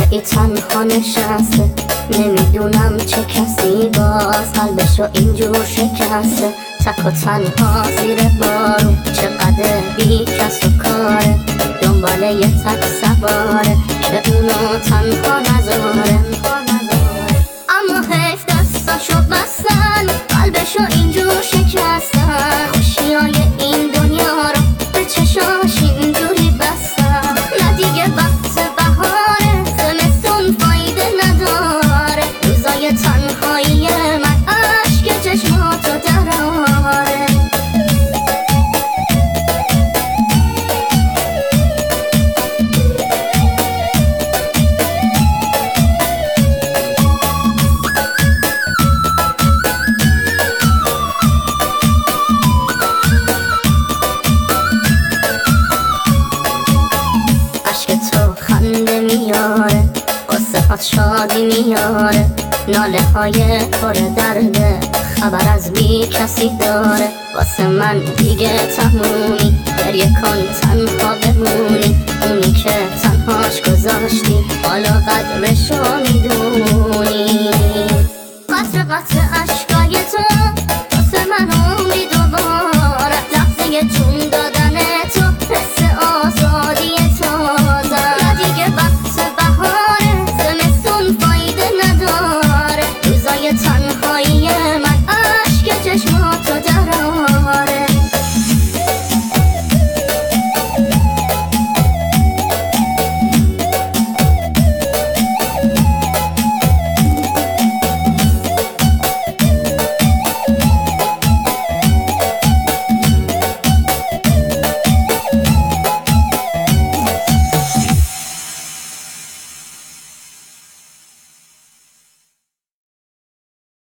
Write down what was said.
ای تنها نشسته، نمیدونم چه کسی باز قلبشو اینجور شکسته. تک و تنها زیر بارون، چقدر بی کس و کاره، دنبال یه تک سواره که اونو تنها نذاره. اما حیف دستاشو بستن، قلبشو اینجور شکستن، خوشیای این دنیا رو به چشاش اینجوری بستن. نه دیگه وقت بهاره، زمستون فایده نداره، روزای تنهایی من اشک چشماتو دراره. خنده میاره، قصه هات شادی میاره، ناله های پر درده، خبر از بی کسی داره. واسه من دیگه تمومی، گریه کن تنها بمونی، اونی که تنهاش گذاشتی حالا قدرشو میدونی. قطر قطر